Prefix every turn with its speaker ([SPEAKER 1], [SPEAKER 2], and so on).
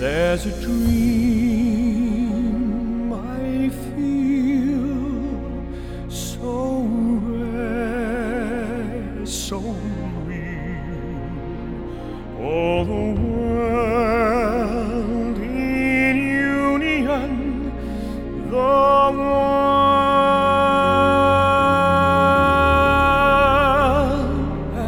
[SPEAKER 1] There's a dream I feel so rare, so real. All the world in union, the